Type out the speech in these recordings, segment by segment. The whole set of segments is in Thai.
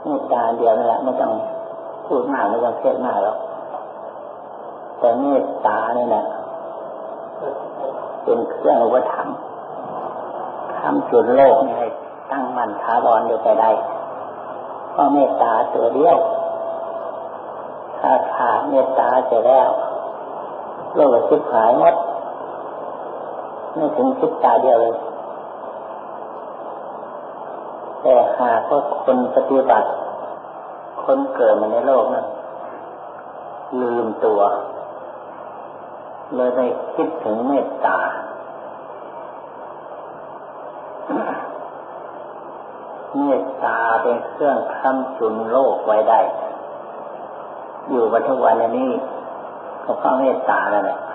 เมตตาเดียวนั่นแหละไม่ต้องพูดมากไม่ต้องเทศมากหรอกแต่เมตตาเนี่ยนะเป็นเครื่องอุปถัมภ์ทำจุดโลกให้ตั้งมั่นถาวรอยู่ไปได้เพราะเมตตาตัวเดียวถ้าขาดเมตตาเสร็จแล้วโลกจะชิบหายหมดไม่ถึงชิบตาเดียวเลยแต่หากว่าคนปฏิบัติคนเกิดมาในโลกนั้นลืมตัวเลยได้คิดถึงเมตตาเมตตาเป็นเครื่องค้ำจุนโลกไว้ได้อยู่มาทุกวันนี้ก็เพราะเมตตานั่นแหละ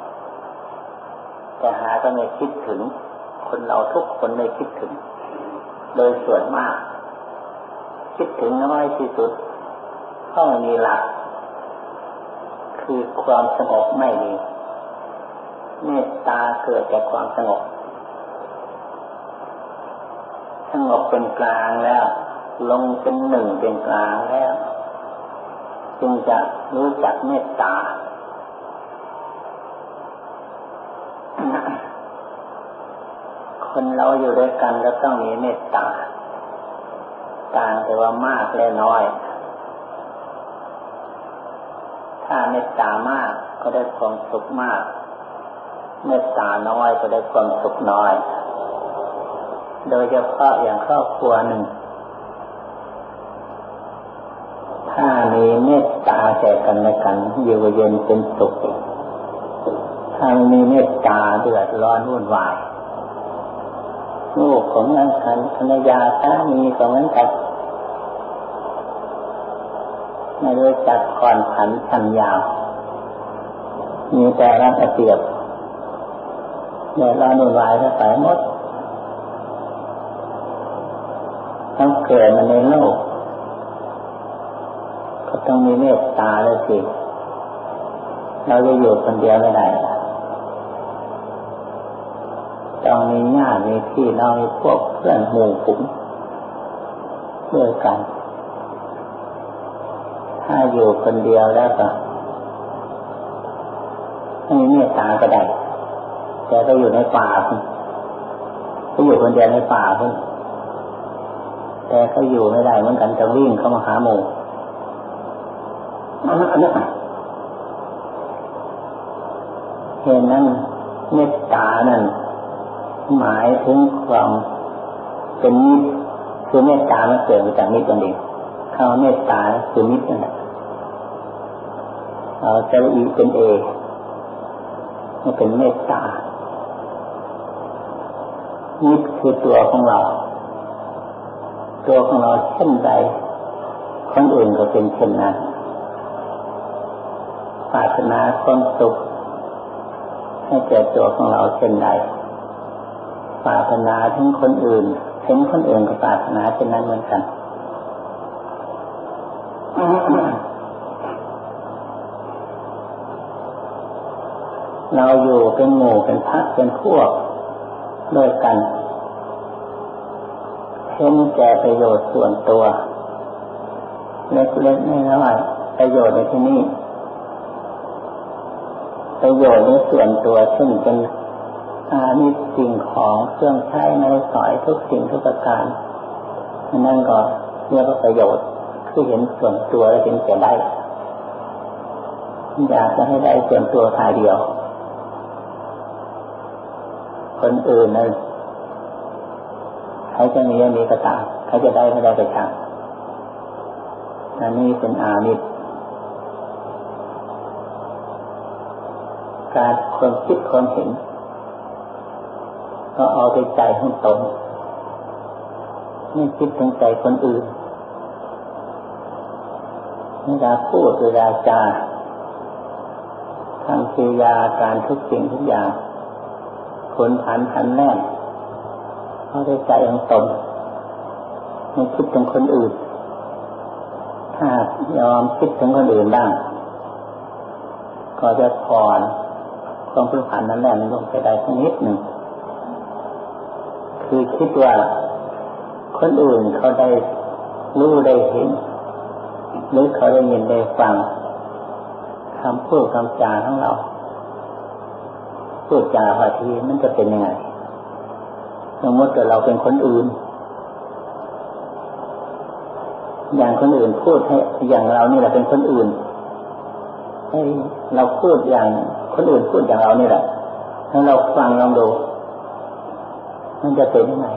แต่หาก็ไม่คิดถึงคนเราทุกคนไม่คิดถึงโดยส่วนมากคิดถึงน้อยที่สุดเพราะมีหลักคือความสงบไม่มีเมตตาเกิดจากความสงบสงบเป็นกลางแล้วลงเป็นหนึ่งเป็นกลางแล้วจึงจะรู้จักเมตตาคนเราอยู่ด้วยกันก็ต้องมีเมตตาต่างแต่ว่ามากและน้อยถ้าเมตตามากก็ได้ความสุขมากเมตตาน้อยก็ได้ความสุขน้อยโดยเฉพาะอย่างครอบครัวหนึ่งถ้ามีเมตตาแก่กันและกันอยู่เย็นเป็นสุขถ้ามีเมตตาเดือดร้อนวุ่นวายลูกของนางคันภรรยาสามีก็เหมือนกันไม่รู้จักผ่อนผันสัญญามีแต่รักเปรียบเดือดร้อนวุ่นวายก็ไปหมดต้องเกิดมาในโลกก็ต้องมีเมตตาเลยสิเราจะอยู่คนเดียวไม่ได้ต้องมีญาติมีพี่น้องมีพวกเพื่อนหมู่ฝูงด้วยกันถ้าอยู่คนเดียวแล้วก็ไม่มีเมตตาก็ได้แต่ก็อยู่ในป่าก็อยู่คนเดียวในป่าเพิ่นแต่ก็อยู่ไม่ได้เหมือนกันจะวิ่งเข้ามาหาหมู่เห็นนั้นเมตตานั่นหมายถึงความเป็นมิตรคือเมตตามันเกิดมาจากมิตรนั่นเองคำว่าเมตตาคือมิตรนั่นแหละเอาจะอีเป็นเอมันเป็นเมตตามิตรคือตัวของเราเช่นใดคนอื่นก็เป็นเช่นนั้นปรารถนาความสุขให้แก่ตัวของเราเช่นใดปรารถนาถึงคนอื่นเห็นคนอื่นก็ปรารถนาเช่นนั้นเหมือนกันเราอยู่เป็นหมู่เป็นพรรคเป็นพวกด้วยกันเห็นแก่ประโยชน์ส่วนตัวเล็กๆน้อยๆประโยชน์ในที่นี้ประโยชน์ในส่วนตัวซึ่งเป็นมีสิ่งของเครื่องใช้ในสอยทุกสิ่งทุกประการนั่นก็เรียกว่าประโยชน์คือเห็นส่วนตัวแล้วเป็นจะได้อยากจะให้ได้ส่วนตัวทายเดียวคนอื่นเลยใครจะมีก็ตามใครจะได้ไม่ได้ก็ช่างอันนี้เป็นอามิตรการความคิดความเห็นก็เอาใจใจของตนไม่คิดถึงใจคนอื่นเวลาพูดเวลาจาทำกิริยาการทุกสิ่งทุกอย่างคนผันแน่นเอาใจใจของตนไม่คิดถึงคนอื่นถ้ายอมคิดถึงคนอื่นบ้างก็จะผ่อนความผันนั้นแหละลงไปได้สักนิดหนึ่งคือคิดว่าคนอื่นเขาได้รู้ได้เห็นหรือเขาได้ยินได้ฟังคำพูดคำจาของเราพูดจาบางทีมันจะเป็นยังไงสมมติว่าเราเป็นคนอื่นอย่างคนอื่นพูดให้อย่างเรานี่แหละเป็นคนอื่นให้เราพูดอย่างคนอื่นพูดอย่างเรานี่แหละถ้าเราฟังลองดูมันจะเป็นยังไง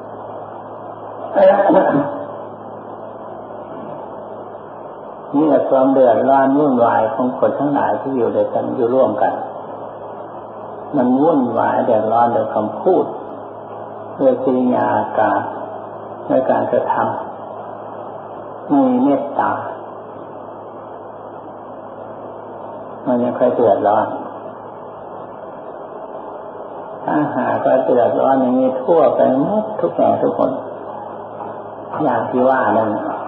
นี่แหละความเดือดร้อนวุ่นวายของคนทั้งหลายที่อยู่ด้วยกันอยู่ร่วมกันมันวุ่นวายเดือดร้อนโดยคำพูดด้วยกิริยาการด้วยการกระทำไม่มีเมตตามันยังค่อยเดือดร้อนถ้าหากว่าเดือดร้อนอย่างนี้ทั่วไปหมดทุกแห่งทุกคนอย่างที่ว่านั่น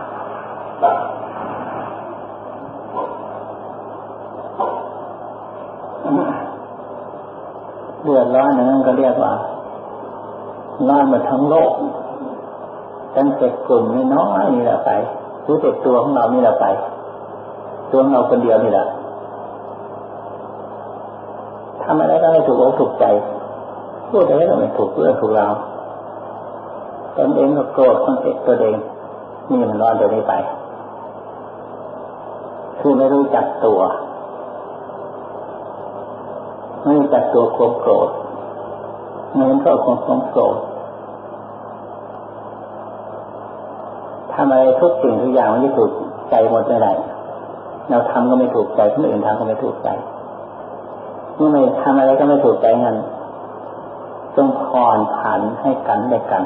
เดือดร้อนอย่างนั้นก็เรียกว่าร้อนมาทั้งโลกตั้งแต่กลุ่มน้อยๆนี่แหละไปรู้แต่ตัวของเรานี่แหละไปตัวของเราคนเดียวนี่แหละทำอะไรก็ไม่ถูกอกถูกใจพูดอะไรก็ไม่ถูกเรื่องถูกเราตนเองก็โกรธคนเองตัวเองนี่มันร้อนตัวนี้ไปคือไม่รู้จักตัวไม่รู้จักตัวความโกรธเงินก็ความโกรธทำอะไรทุกสิ่งทุกอย่างมันจะถูกใจหมดไม่ได้เราทำก็ไม่ถูกใจคนอื่นทำก็ไม่ถูกใจเมื่อไม่ทำอะไรก็ไม่ถูกใจงั้นจงผ่อนผันให้กันและกัน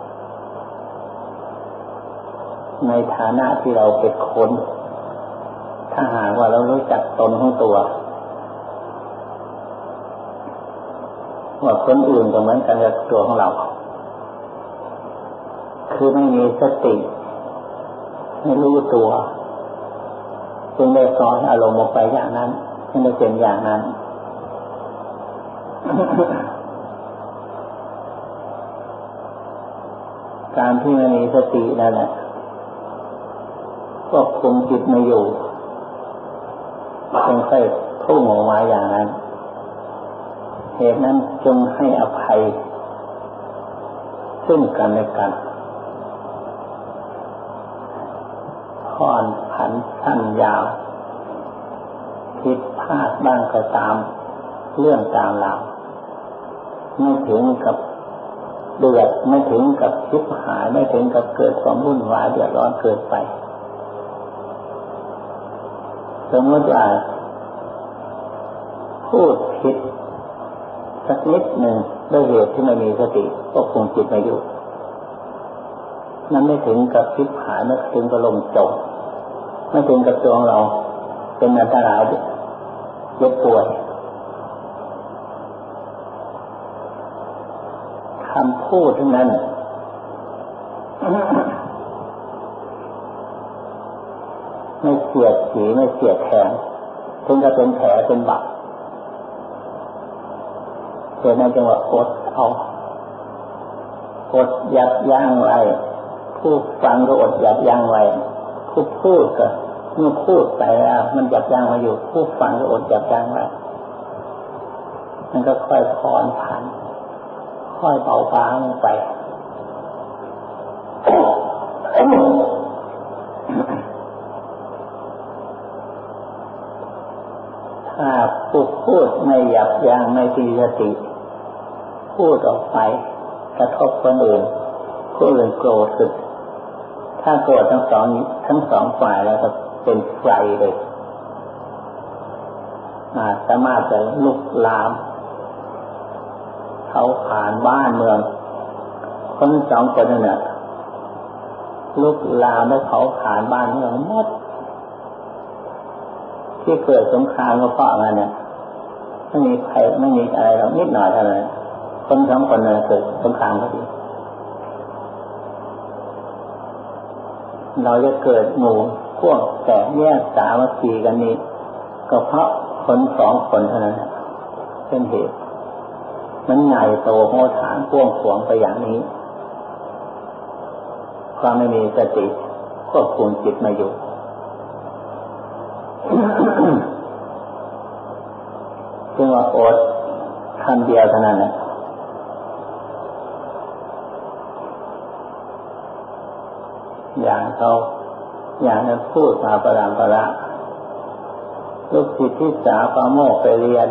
ในฐานะที่เราเป็นคนถ้าหากว่าเรารู้จักตนของตัวว่าคนอื่นก็เหมือนกันกับตัวของเราคือไม่มีสติไม่รู้ตัวจึงได้สอนอารมณ์ออกไปอย่างนั้นจึงได้เป็นอย่างนั้น การที่ไม่มีสตินั่นแหละควบคุมจิตไม่อยู่จึงค่อยพุ่งออกมาอย่างนั้นเหตุนั้นจงให้อภัยซึ่งกันและกันผ่อนผันสั้นยาวผิดพลาดบ้างก็ตามเรื่องตามราวไม่ถึงกับเดือดไม่ถึงกับชิบหายไม่ถึงกับเกิดความวุ่นวายเดือดร้อนเกินไปสมมติว่าพูดผิดสักนิดหนึ่งด้วยเหตุที่ไม่มีสติก็คงจิตไม่อยู่นั้นไม่ถึงกับชิบหายไม่ถึงกับลมจมไม่ถึงกับตัวเราเป็นอันตรายเจ็บป่วยคำพูดทั้งนั้นไม่เสียดสีไม่เสียดแทงถึงจะเป็นแผลเป็นบาดเกิดในจังหวะอดเอาอดยับยั้งไว้ผู้ฟังก็อดยับยั้งไว้ผู้พูดก็เมื่อพูดไปแล้วมันยับยั้งมาอยู่ผู้ฟังก็อดยับยั้งไว้มันก็ค่อยผ่อนผันค่อยเบาบางไปถ้าผู้พูดไม่ยับยั้งไม่มีสติพูดออกไปกระทบคนอื่นผู้อื่นโกรธขึ้นถ้าโกรธทั้งสองฝ่ายแล้วก็เป็นไฟเลยสามารถจะลุกลามเขาผ่านบ้านเมืองคนสองคนนั่นแหละลุกลามแล้วเขาผ่านบ้านเมืองหมดที่เกิดสงครามก็เพราะอะไรเนี่ยไม่มีใครไม่มีอะไรหรอกนิดหน่อยเท่านั้นคนสองคนเกิดสงครามก็ดีเราจะเกิดหมู่พวกแตกแยกสามัคคีกันนี้ก็เพราะคนสองคนเท่านั้นเป็นเหตุมันใหญ่โตโมฐานพ่วงขวงไปอย่างนี้ความไม่มีสติควบคุมจิตไม่อยู่ จึงว่าอดคำเดียวเท่านั้นนะอย่างนั้นพูดมาประดามประละลูกศิษย์ที่สาวปราโมกข์ไปเรียน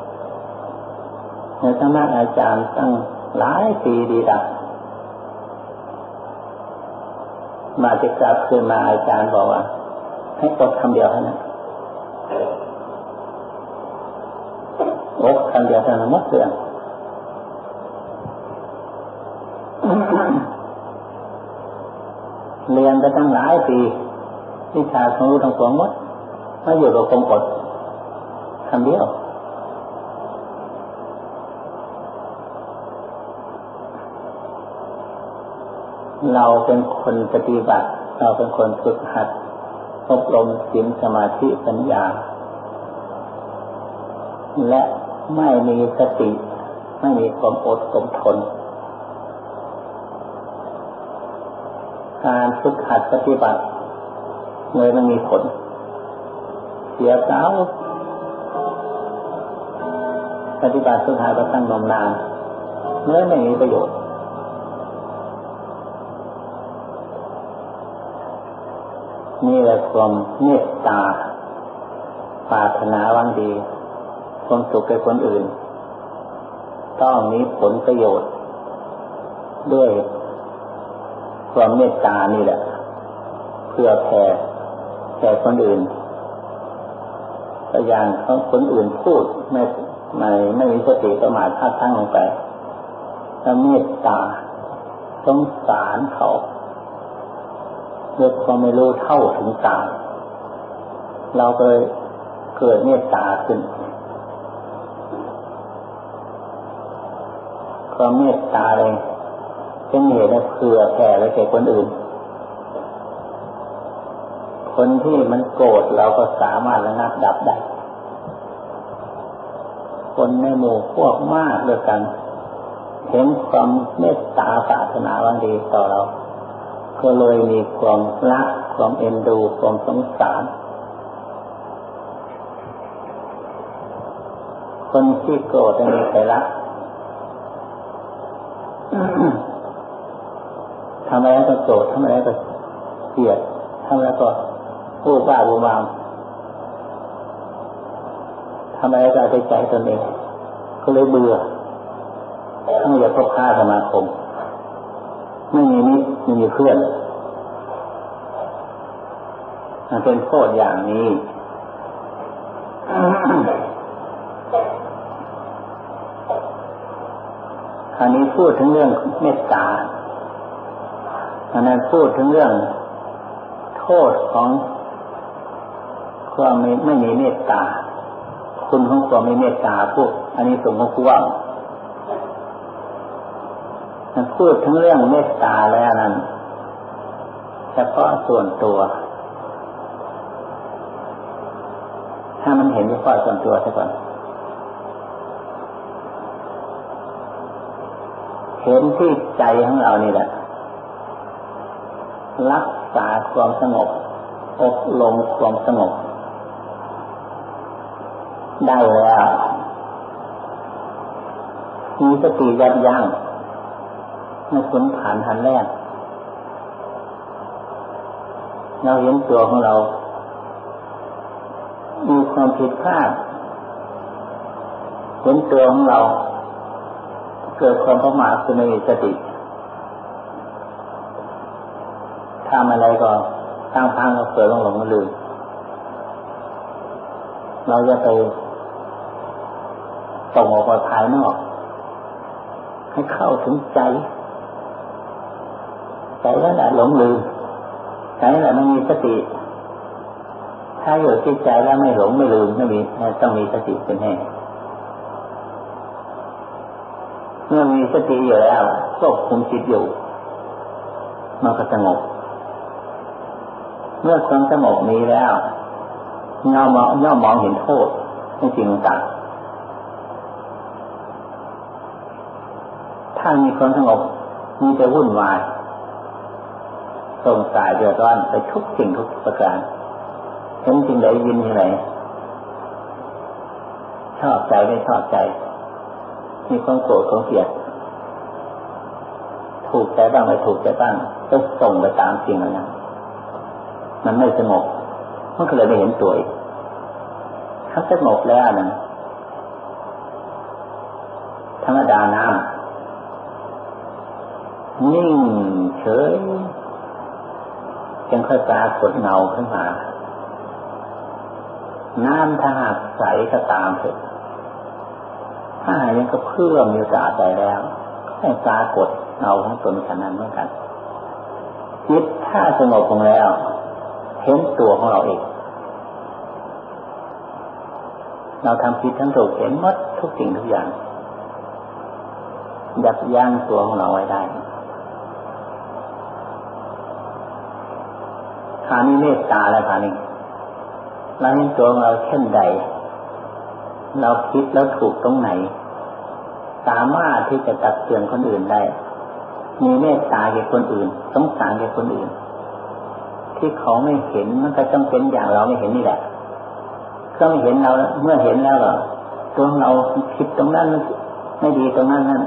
ในสำนักอาจารย์ตั้งหลายปีดีดักมาจะกลับคืนมาอาจารย์บอกว่าให้อดคำเดียวเท่านั้นอดคำเดียวเท่านั้นหมดเรื่องเรียนไปตั้งหลายปีวิชาความรู้ทั้งปวงหมดมาอยู่กับความอดคำเดียวเราเป็นคนปฏิบัติเราเป็นคนฝึกหัดอบรมศีลสมาธิปัญญาและไม่มีสติไม่มีความอดทนการฝึกหัดปฏิบัติเลยมันมีผลเสียเก้าปฏิบัติฝึกหัดก็ตั้งนมนานเลยไม่มีประโยชน์นี่แหละความเมตตาปรารถนาหวังดีความสุขแก่คนอื่นต้องมีผลประโยชน์ด้วยความเมตตานี่แหละเพื่อแผ่แก่คนอื่นตัวอย่างของคนอื่นพูดไม่มีสติประมาทพลาดพลั้งลงไปแล้วเมตตาสงสารเขาด้วยความไม่รู้เท่าถึงตามเราก็เลยเกิดเมตตาขึ้นความเมตตาเลยเป็นเหตุให้เผื่อแผ่ไว้แก่คนอื่นคนที่มันโกรธเราก็สามารถระงับดับได้คนในหมู่พวกมากด้วยกันเห็นความเมตตาปรารถนาหวังดีต่อเราก็เลยมีความรักความเอ็นดูความสงสารคนที่โกรธจะมีใครรักทำอะไรก็โกรธทำอะไรก็เกลียดทำอะไรก็พูดบ้าบูมามทำอะไรก็เอาใจตนเองก็เลยเบื่อทั้งอยากพบค้าสมาคมไม่มีมิตรไม่มีเพื่อนมันเป็นโทษอย่างนี้คราวนี้พูดถึงเรื่องเมตตาอันนั้นพูดถึงเรื่องโทษของความไม่มีเมตตาคุณของความไม่เมตตาพวกอันนี้สมของผู้ว่าพูดถึงเรื่องเมตตาแล้วนั้นเฉพาะส่วนตัวถ้ามันเห็นเฉพาะส่วนตัวซะก่อนเห็นที่ใจของเรานี่แหละรักษาความสงบอบรมความสงบได้แล้วมีสติยับยั้งไม่ขุนผ่านทันแรกเราเห็นตัวของเรามีความผิดพลาดเห็นตัวของเราเกิดความประมาทคือไม่มีสติทำอะไรก็ตั้งพังก็เกิดหลงลืมเราจะไปส่งออกมาภายนอกให้เข้าถึงใจแล้วแหละหลงลืมใจแล้วแหละไม่มีสติถ้าอยู่ที่ใจแล้วไม่หลงไม่ลืมไม่มีต้องมีสติเป็นแน่เมื่อมีสติอยู่แล้วควบคุมจิตอยู่มันก็สงบเมื่อความสงบมีแล้วย่อมมองเห็นโทษในสิ่งต่างถ้ามีความสงบมีแต่วุ่นวายสงสารเดือดร้อนไปทุกสิ่งทุกประการเห็นจริงเลยยินที่ไหนชอบใจไม่ชอบใจมีความโกรธความเกลียดถูกใจบ้างไม่ถูกใจบ้างก็ส่งไปตามสิ่งนั้นมันไม่สงบมันก็เลยไม่เห็นตัวอีกถ้าสงบแล้วนั้นธรรมดาน้ำนิ่งเฉยยังค่อยปรากฏเงาขึ้นมาน้ำถ้าหากใสก็ตามเถอะถ้ายังก็เพื่อมีโอกาสไปแล้วให้ปรากฏเงาของตนขนาดนั้นเหมือนกันจิตถ้าสงบลงแล้วเห็นตัวของเราเองเราทำผิดทั้งถูกเห็นหมดทุกสิ่งทุกอย่างยับยั้งตัวของเราไว้ได้คราวนี้เมตตาแล้วคราวนี้เราเห็นตัวของเราเช่นใดเราคิดแล้วถูกตรงไหนสามารถที่จะตักเตือนคนอื่นได้มีเมตตาแก่คนอื่นสงสารแก่คนอื่นที่เขาไม่เห็นมันก็ต้องเป็นอย่างเราไม่เห็นนี่แหละก็ไม่เห็นเราเมื่อเห็นแล้วก็ตัวเราผิดตรงนั้นไม่ดีตรงนั้นนั่น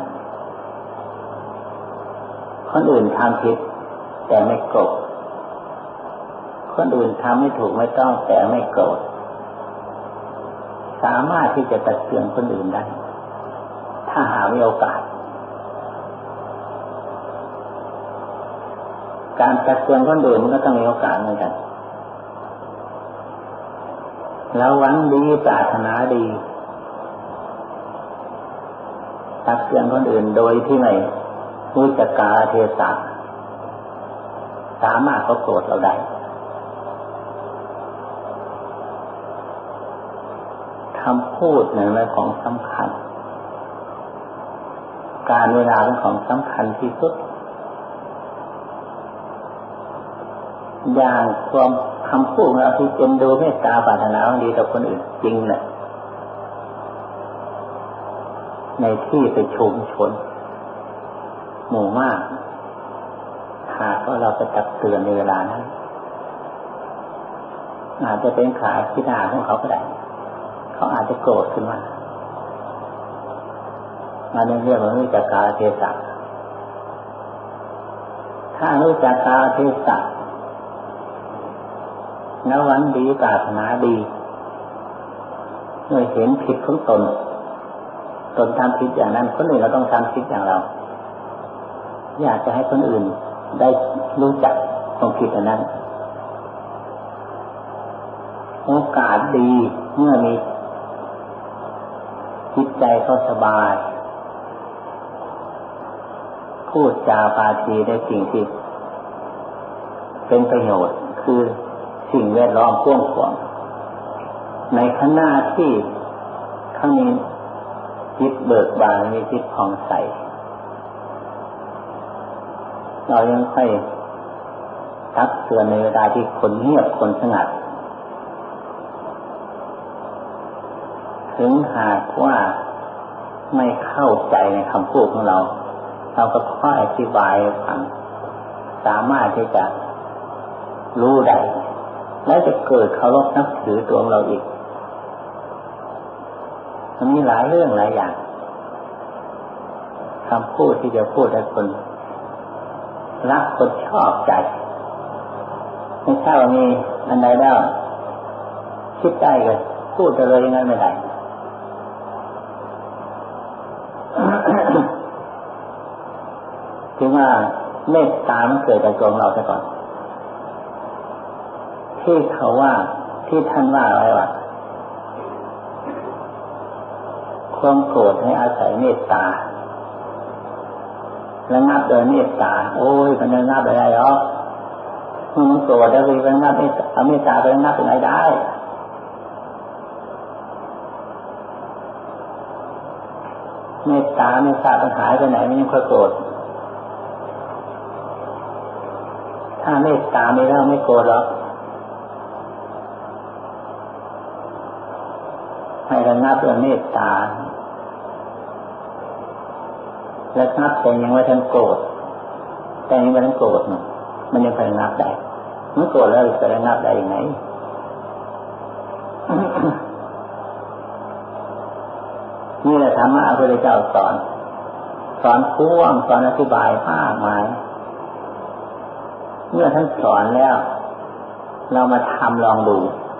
คนอื่นทำผิดแต่ไม่โกรธคนอื่นทำไม่ถูกไม่ต้องแต่ไม่โกรธสามารถที่จะตักเตือนคนอื่นได้ถ้าหามีโอกาสการตักเตือนคนอื่นมันก็ต้องมีโอกาสเหมือนกันเราหวังดีปรารถนาดีตักเตือนคนอื่นโดยที่ไม่รู้จักกาลเทศะสามารถเขาโกรธเราได้คำพูดหนึ่งในของสำคัญการเวลาเป็นของสำคัญที่สุดอย่างความคำพูดของเราที่เป็นดูเมตตาปรารถนาดีต่อคนอื่นจริงเนี่ยในที่ประชุมชนหมู่มากหากว่าเราจะตักเตือนในเวลานั้นอาจจะเป็นขาขี้หน้าของเขาก็ได้เขาอาจจะโกรธขึ้นมาเรื่องของรู้จักกาลเทศะถ้ารู้จักกาลเทศะแล้วหวังดีปรารถนาดีเมื่อเห็นผิดของตนทำผิดอย่างนั้นคนอื่นเราต้องทำผิดอย่างเราอยากจะให้คนอื่นได้รู้จักความผิดอันนั้นโอกาสดีเมื่อมีจิตใจเขาสบายพูดจาพาทีได้สิ่งที่เป็นประโยชน์คือสิ่งแวดล้อมกว้างขวางในขณะที่ข้างนี้จิตเบิกบานมีจิตผ่องใสเรายังค่อยตักเตือนในเวลาที่คนเงียบคนสงัดถึงหากว่าไม่เข้าใจในคำพูดของเราก็ค่อยอธิบายฟังสามารถที่จะรู้ได้และจะเกิดเคารพนับถือตัวเราอีกมันมีหลายเรื่องหลายอย่างคำพูดที่จะพูดให้คนรักคนชอบใจไม่ใช่ว่ามีอันใดแล้วคิดได้เลยพูดเลยอย่างนั้นไม่ได้ถึงว่าเมตตามันเกิดจากตัวเราซะก่อนที่เขาว่าที่ท่านว่าไว้ว่าความโกรธให้อาศัยเมตตาระงับโดยเมตตาโอ้ยมันระงับอะไรหรอมันโกรธแล้วไประงับเอาเมตตาไประงับยังไงได้เมตตาไม่ทราบปัญหาไปไหนมันยังค่อยโกรธถ้าเมตตาไม่แล้วไม่โกรธหรอกให้ระงับด้วยเมตตาระงับแต่ยังไม่ทันโกรธแต่ยังไม่ทันโกรธมันยังไประงับได้เมื่อโกรธแล้วจะระงับได้ยังไง นี่แหละธรรมะพระพุทธเจ้าสอนพ่วงสอนอธิบายมากมายเมื่อท่านสอนแล้วเรามาทำลองดู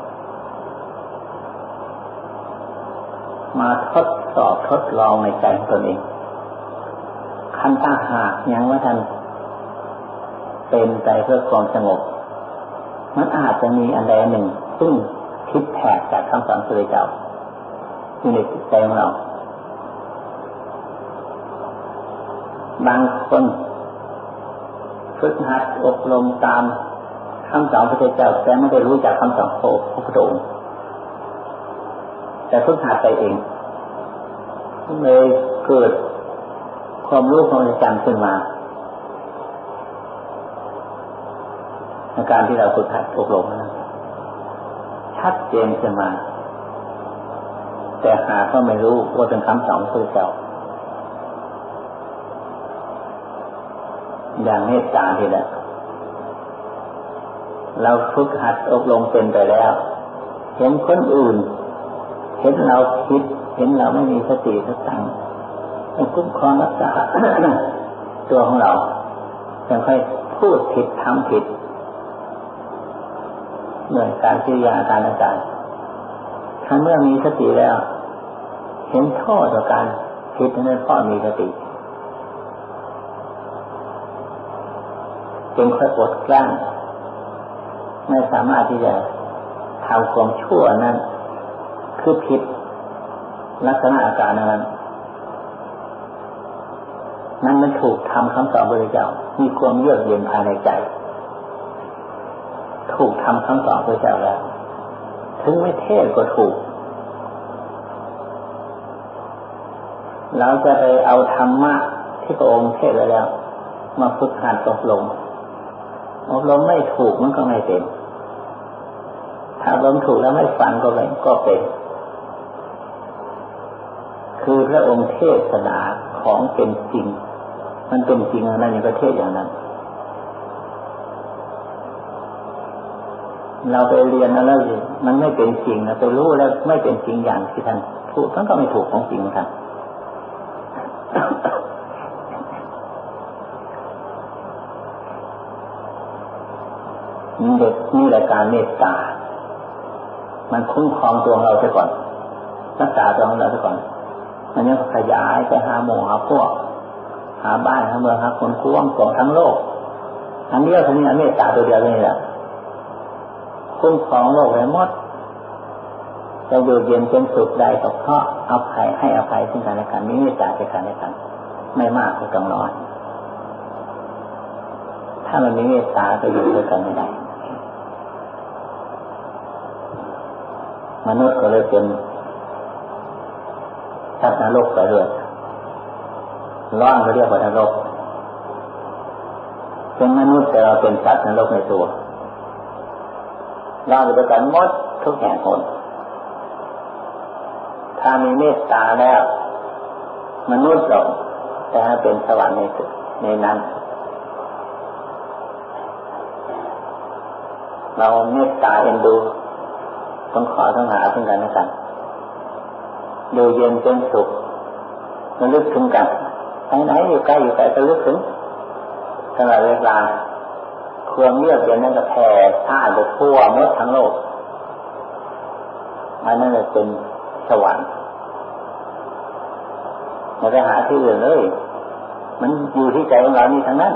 มาทดสอบทดลองในใจตนเองคันถ้าหากยังว่าท่านเป็นใจเพื่อความสงบมันอาจจะมีอันใดอันหนึ่งซึ่งคิดแผกจากคำสอนพระพุทธเจ้าอยู่ในจิตใจของเราบางคนฝึกหัดอบรมตามคำสอนพระพุทธเจ้าแต่ไม่ได้รู้จักคำสอนพระพุทธองค์แต่ฝึกหัดไปเองเลยเกิดความรู้ความจำขึ้นมาในการที่เราฝึกหัดอบรมนั้นชัดเจนขึ้นมาแต่หาก็ไม่รู้ว่าเป็นคำสอนพระพุทธเจ้าอย่างเมตตาทีละเราฝึกหัดอบรมเป็นไปแล้วเห็นคนอื่นเห็นเราคิดเห็นเราไม่มีสติสตังให้คุ้มครองรักษา ตัวของเรายังค่อยพูดผิดทำผิดเหมือนการกิริยาการต่างๆถ้าเมื่อมีสติแล้วเห็นโทษต่อการผิดนั้นเพราะมีสติจึงค่อยอดกลั้นไม่สามารถที่จะทำความชั่วนั้นคือผิดลักษณะอาการนั้นมันถูกทำคำสอนพระพุทธเจ้ามีความเยือกเย็นภายในใจถูกทำคำสอนพระพุทธเจ้าแล้วถึงไม่เทศก็ถูกเราจะไปเอาธรรมะที่พระองค์เทศไว้แล้วมาฝึกหัดอบรมไม่ถูกมันก็ไม่เป็นถ้าอบรมถูกแล้วไม่ฟังก็เป็นคือพระองค์เทศนาของเป็นจริงมันเป็นจริงอะไรในประเทศอย่างนั้นเราไปเรียนแล้วมันไม่เป็นจริงนะไปรู้แล้วไม่เป็นจริงอย่างที่ท่านพูดมันก็ไม่ถูกของจริงท่านเด็กนี่แหละการเมตตามันคุ้มครองตัวเราเสียก่อนรักษาตัวเราเสียก่อนมันยังขยายไปหาหมู่หาพวกหาบ้านหาเมืองหาคนกว้างของทั้งโลกอันเดียวเท่านี้เมตตาตัวเดียวนี่แหละคุ้มครองโลกไว้หมดจะอยู่เย็นเป็นสุขได้ก็เพราะเอาภัยให้อภัยซึ่งกันและกันมีเมตตาซึ่งกันและกันไม่มากก็ต้องน้อยถ้ามันมีเมตตาก็อยู่ด้วยกันไม่ได้มนุษย์ก็เลยเป็นสัตว์นรกไปเลยร้อนก็เรียกว่านรกเป็นมนุษย์แต่เราเป็นสัตว์นรกในตัวร้อนอยู่ด้วยกันหมดทุกแห่งหนถ้ามีเมตตาแล้วมนุษย์เราจะเป็นสวรรค์ในนั้นเราเมตตาเอ็นดูต้องขอต้องหาซึ่งกันและกันดูเย็นเป็นสุขระลึกถึงกันไหนอยู่ใกล้อยู่ไกลระลึกถึงตลอดเวลาความเยือกเย็นนั้นก็แผ่ซ่านไปทั่วหมดทั้งโลกอันนั้นเลยเป็นสวรรค์ไม่ไปหาที่อื่นเลยมันอยู่ที่ใจของเรานี่ทั้งนั้น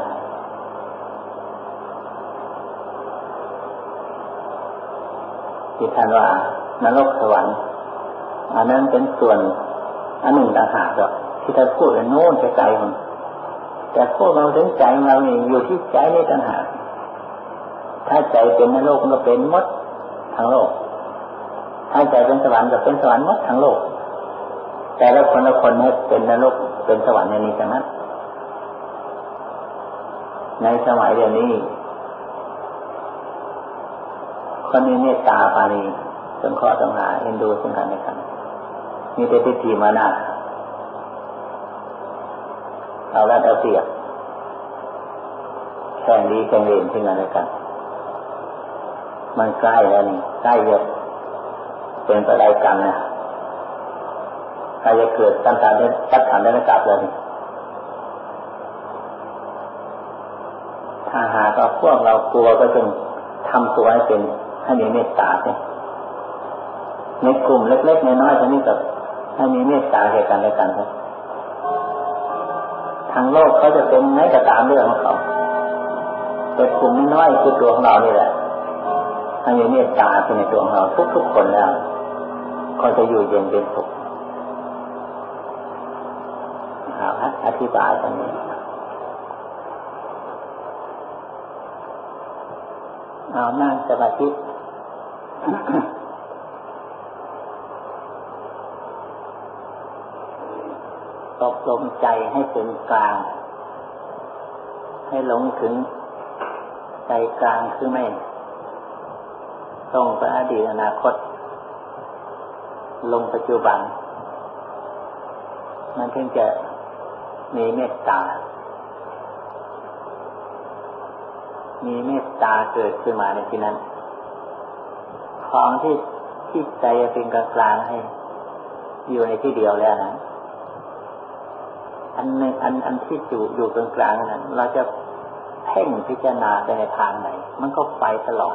ที่ท่านว่านรกสวรรค์อันนั้นเป็นส่วนอันหนึ่งต่างหากที่ท่านพูดเป็นโน้นใจใจมันแต่พวกเราถึงใจเรานี่อยู่ที่ใจนี่ต่างหากถ้าใจเป็นนรกมันก็เป็นหมดทั้งโลกถ้าใจเป็นสวรรค์ก็เป็นสวรรค์หมดทั้งโลกแต่ละคนให้เป็นนรกเป็นสวรรค์ในนี้ทั้งนั้นในสมัยเดี๋ยวนี้คนมีเมตตาปานีสงเคราะห์สงหาเอ็นดูซึ่งกันและกันมีแต่ทิฏฐิมานะเอาละเอาเปรียบแคข่งดีแข่งเล่นที่นั่นเลยกันมันใกล้แล้วนี่ใกล้เยอะเป็นอะไรกันนะใครจะเกิดตั้งแต่ตัดขันได้กลับเลยถ้าหากพวกเรากลัวก็จึงทำตัวให้เป็นให้มีเมตตาเนี่ยในกลุ่มเล็กๆน้อยๆเท่านี้ก็ให้มีเมตตาแก่กันและกันครับทางโลกเขาจะเป็นไงก็ตามเรื่องของเขาแต่กลุ่มน้อยคือตัวของเรานี่แหละถ้ามีเมตตาในตัวของเราทุกๆคนแล้วก็จะอยู่เย็นเป็นสุขอธิบายตรงนี้เอานั่งสมาธิอบรมใจให้เป็นกลางให้หลงถึงใจกลางคือไม่ต้องไปอดีตอนาคตลงปัจจุบันมันถึงจะมีเมตตาเกิดขึ้นมาในที่นั้นของที่ใจเป็นกลางกลางให้อยู่ในที่เดียวแล้วนะอันที่อยู่กลางกลางนั้นเราจะเพ่งพิจารณาไปในทางไหนมันก็ไปตลอด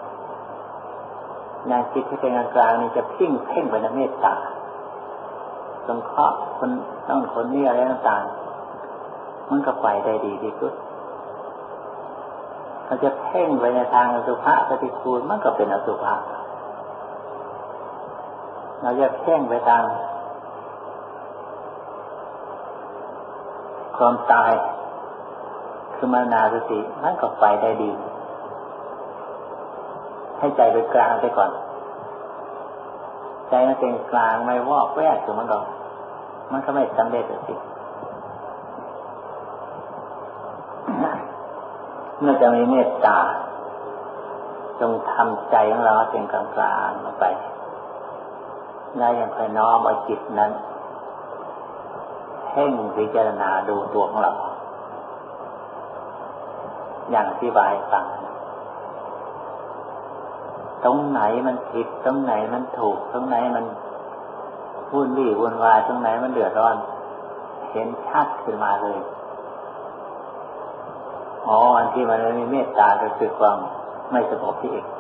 งานจิตที่เป็นกลางกลางนี่จะเพ่งไปในเมตตาสงเคราะห์คนต้องคนนี้อะไรต่างๆมันก็ไปได้ดีที่สุดเราจะเพ่งไปในทางอสุภะปฏิกูลมันก็เป็นอสุภะเราจะเพ่งไปทางความตายคือมรณาสติมันก็ไปได้ดีให้ใจเป็นกลางไปก่อนใจมันเป็นกลางไม่วอกแวกถึงมันก็ไม่สำเร็จสิเมื่อจะมีเมตตาจงทำใจของเราเป็นกลางกลางลงไปแล้วยังค่อยน้อมเอาจิตนั้นเพ่งพิจารณาดูตัวของเราอย่างที่บายฟังตรงไหนมันผิดตรงไหนมันถูกตรงไหนมันวุ่นวายตรงไหนมันเดือดร้อนเห็นชัดขึ้นมาเลยอันที่มันไม่มีเมตตาก็คือความไม่สงบที่เอง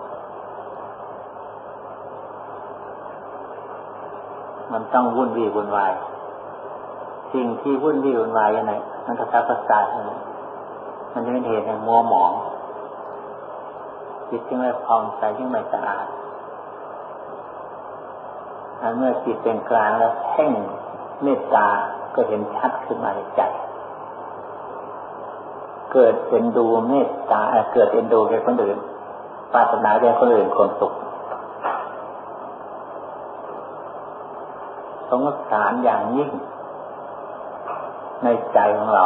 มันต้องวุ่นวายสิ่งที่วุ่นวายยังไงมันก็ทับประสาทมันจะเป็นเหตุแห่งมัวหมองจิตจึงไม่พองใสจึงไม่สะอาดเมื่อจิตเป็นกลางแล้วเพ่งเมตตาก็เห็นชัดขึ้นมาในใจเกิดเป็นดูเมตตาเกิดเป็นดูแก่คนอื่นปรารถนาแก่คนอื่นคนสุขสงสารอย่างยิ่งในใจของเรา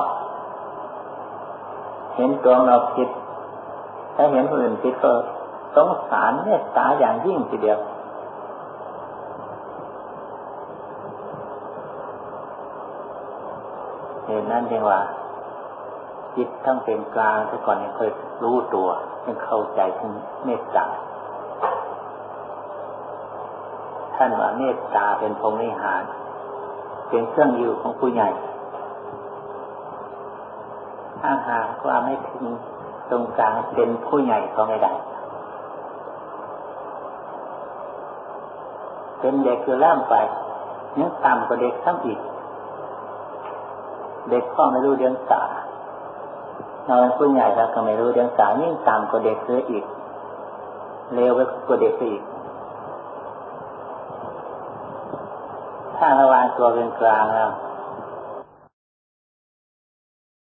เห็นตัวเราผิดถ้าเห็นคนอื่นผิดก็สงสารเมตตาอย่างยิ่งทีเดียวเหตุนั้นเองว่าจิตต้องเป็นกลางแต่ก่อนให้เคยรู้ตัวให้เข้าใจถึงเมตตาท่านว่าเมตตาเป็นพรหมวิหารเป็นเครื่องอยู่ของผู้ใหญ่ถ้าหากว่าไม่ถึงตรงกลางเป็นผู้ใหญ่ก็ไม่ได้เป็นเด็กคือล่ามไปยังต่ำกว่าเด็กทั้งอีกเด็กก็ไม่รู้เรื่องสาเราเป็นผู้ใหญ่แล้วก็ไม่รู้เรื่องสายิ่งต่ำกว่าเด็กเลยอีกเลวกว่าเด็กอีกถ้าระวางตัวเป็นกลางแล้ว